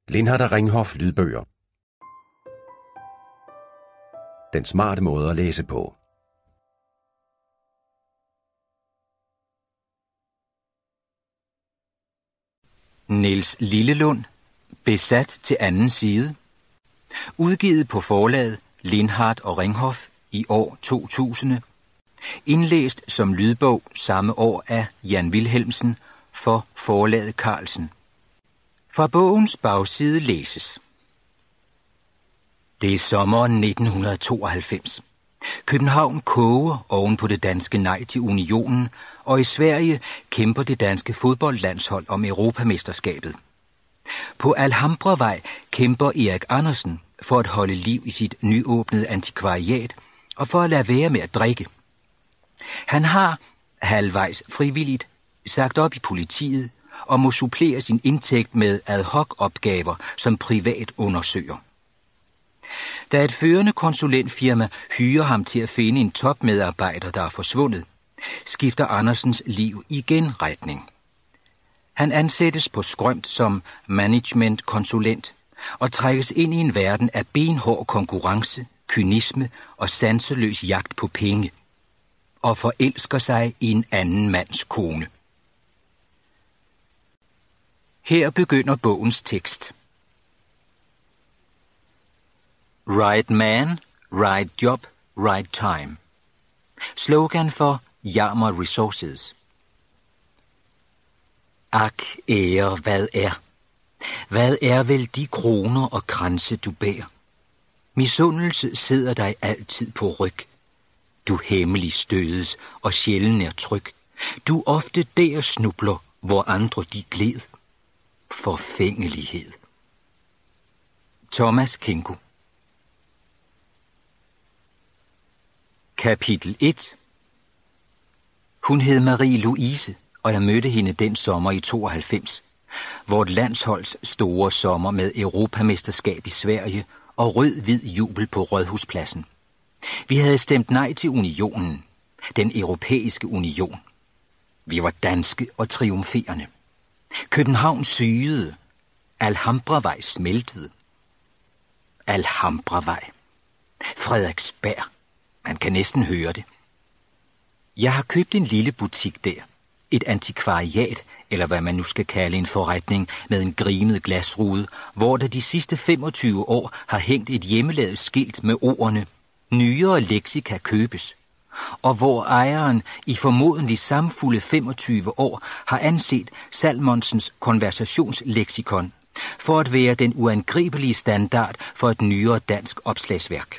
Lindhardt og Ringhof lydbøger. Den smarte måde at læse på. Niels Lillelund, besat til anden side. Udgivet på forlaget Lindhardt og Ringhof i år 2000. Indlæst som lydbog samme år af Jan Wilhelmsen for forlaget Carlsen. Fra bogens bagside læses. Det er sommeren 1992. København koger oven på det danske nej til unionen, og i Sverige kæmper det danske fodboldlandshold om Europamesterskabet. På Alhambravej kæmper Erik Andersen for at holde liv i sit nyåbnede antikvariat og for at lade være med at drikke. Han har, halvvejs frivilligt, sagt op i politiet og må supplere sin indtægt med ad hoc-opgaver som privat undersøger. Da et førende konsulentfirma hyrer ham til at finde en topmedarbejder, der er forsvundet, skifter Andersens liv igen retning. Han ansættes på skrømt som managementkonsulent og trækkes ind i en verden af benhård konkurrence, kynisme og sanseløs jagt på penge, og forelsker sig i en anden mands kone. Her begynder bogens tekst. Right man, right job, right time. Slogan for Yammer Resources. Ak, ære, hvad er? Hvad er vel de kroner og kranse, du bærer? Misundelse sidder dig altid på ryg. Du hemmelig stødes og sjælden er tryg. Du ofte der snubler, hvor andre de gled. Forfængelighed. Thomas Kingo. Kapitel 1. Hun hed Marie-Louise, og jeg mødte hende den sommer i 92, vort landsholds store sommer med Europamesterskab i Sverige og rød-hvid jubel på Rådhuspladsen. Vi havde stemt nej til unionen, den europæiske union. Vi var danske og triumferende. København sygede. Alhambravej smeltede. Alhambravej. Frederiksberg. Man kan næsten høre det. Jeg har købt en lille butik der. Et antikvariat, eller hvad man nu skal kalde en forretning, med en grimet glasrude, hvor der de sidste 25 år har hængt et hjemmelavet skilt med ordene nyere leksika købes, og hvor ejeren i formodentlig samfulde 25 år har anset Salmonsens konversationsleksikon for at være den uangribelige standard for et nyere dansk opslagsværk.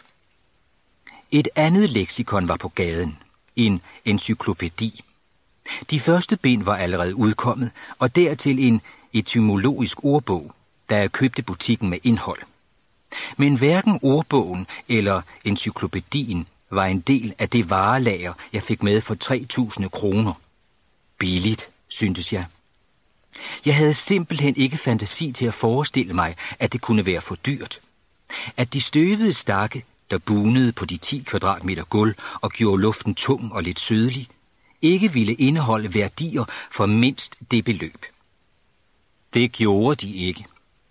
Et andet leksikon var på gaden, en encyklopædi. De første bind var allerede udkommet, og dertil en etymologisk ordbog, da jeg købte butikken med indhold. Men hverken ordbogen eller encyklopædien var en del af det varelager, jeg fik med for 3.000 kroner. Billigt, syntes jeg. Jeg havde simpelthen ikke fantasi til at forestille mig, at det kunne være for dyrt. At de støvede stakke, der bunede på de 10 kvadratmeter gulv og gjorde luften tung og lidt sødlig, ikke ville indeholde værdier for mindst det beløb. Det gjorde de ikke.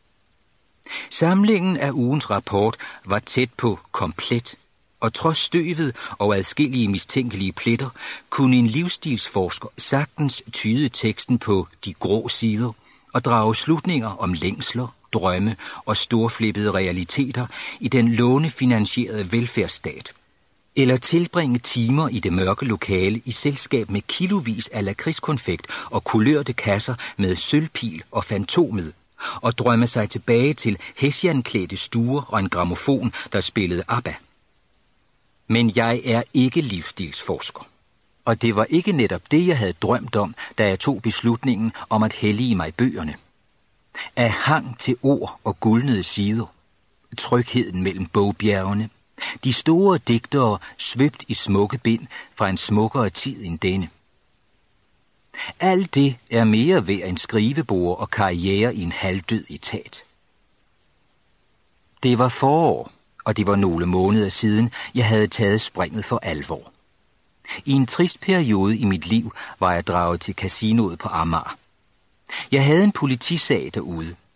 Samlingen af ugens rapport var tæt på komplet, og trods støvet og adskillige mistænkelige pletter, kunne en livsstilsforsker sagtens tyde teksten på de grå sider og drage slutninger om længsler, drømme og storflippede realiteter i den lånefinansierede velfærdsstat. Eller tilbringe timer i det mørke lokale i selskab med kilovis af lakridskonfekt og kulørte kasser med sølvpil og fantomet, og drømme sig tilbage til hessianklædte stuer og en grammofon, der spillede ABBA. Men jeg er ikke livsstilsforsker, og det var ikke netop det, jeg havde drømt om, da jeg tog beslutningen om at hellige mig bøgerne. Af hang til ord og guldnede sider, trygheden mellem bogbjergene, de store digtere svøbt i smukke bind fra en smukkere tid end denne. Alt det er mere værd end skrivebord og karriere i en halvdød etat. Det var forår, og det var nogle måneder siden, jeg havde taget springet for alvor. I en trist periode i mit liv var jeg draget til casinoet på Amager. Jeg havde en politisag derude,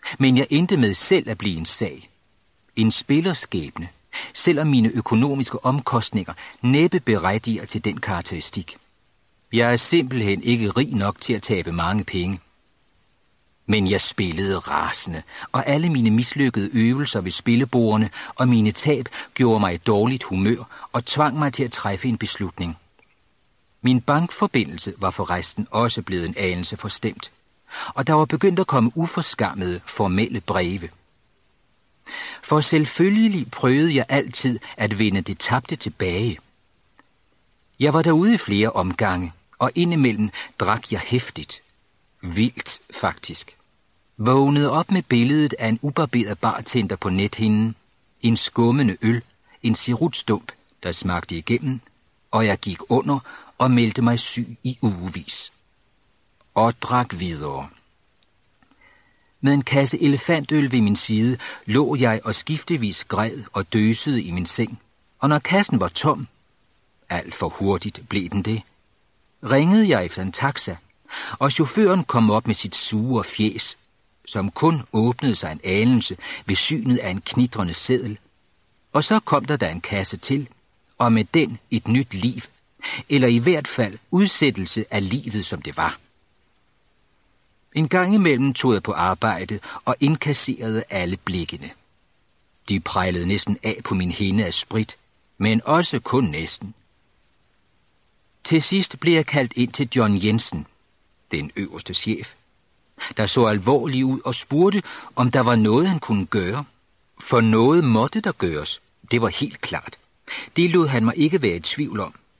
Men jeg endte med selv at blive en sag. En spillerskæbne, selvom mine økonomiske omkostninger næppe berettiger til den karakteristik. Jeg er simpelthen ikke rig nok til at tabe mange penge. Men jeg spillede rasende, og alle mine mislykkede øvelser ved spillebordene og mine tab gjorde mig i dårligt humør og tvang mig til at træffe en beslutning. Min bankforbindelse var forresten også blevet en anelse forstemt, og der var begyndt at komme uforskammede formelle breve. For selvfølgelig prøvede jeg altid at vinde det tabte tilbage. Jeg var derude i flere omgange, og indimellem drak jeg heftigt. Vildt, faktisk. Vågnede op med billedet af en ubarberet bartender på nethinden, en skummende øl, en cirutstump, der smagte igennem, og jeg gik under og meldte mig syg i ugevis. Og drak videre. Med en kasse elefantøl ved min side lå jeg og skiftevis græd og døsede i min seng, og når kassen var tom, alt for hurtigt blev den det, ringede jeg efter en taxa, og chaufføren kom op med sit sure fjes, som kun åbnede sig en anelse ved synet af en knitrende seddel. Og så kom der en kasse til, og med den et nyt liv, eller i hvert fald udsættelse af livet, som det var. En gang imellem tog jeg på arbejde og indkasserede alle blikkene. De prejlede næsten af på min hinde af sprit, men også kun næsten. Til sidst blev jeg kaldt ind til John Jensen, den øverste chef, der så alvorlig ud og spurgte, om der var noget, han kunne gøre. For noget måtte der gøres. Det var helt klart. Det lod han mig ikke være i tvivl om.